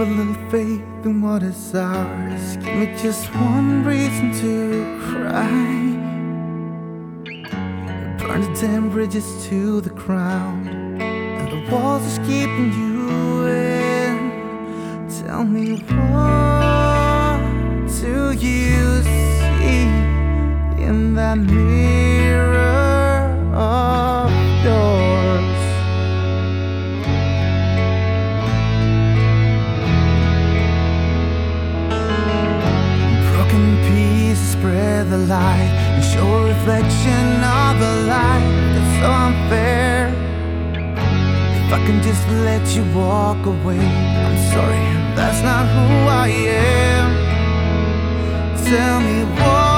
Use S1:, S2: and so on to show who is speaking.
S1: a little faith in what is ours. Give me just one reason to cry. Burn the damn bridges to the ground, and the walls is keeping you in. Tell me, what do you see in that mirror of yours? Broken pieces spread the light and show a reflection of the light that's so unfair. If I can just let you walk away, I'm sorry, that's not who I am. Tell me what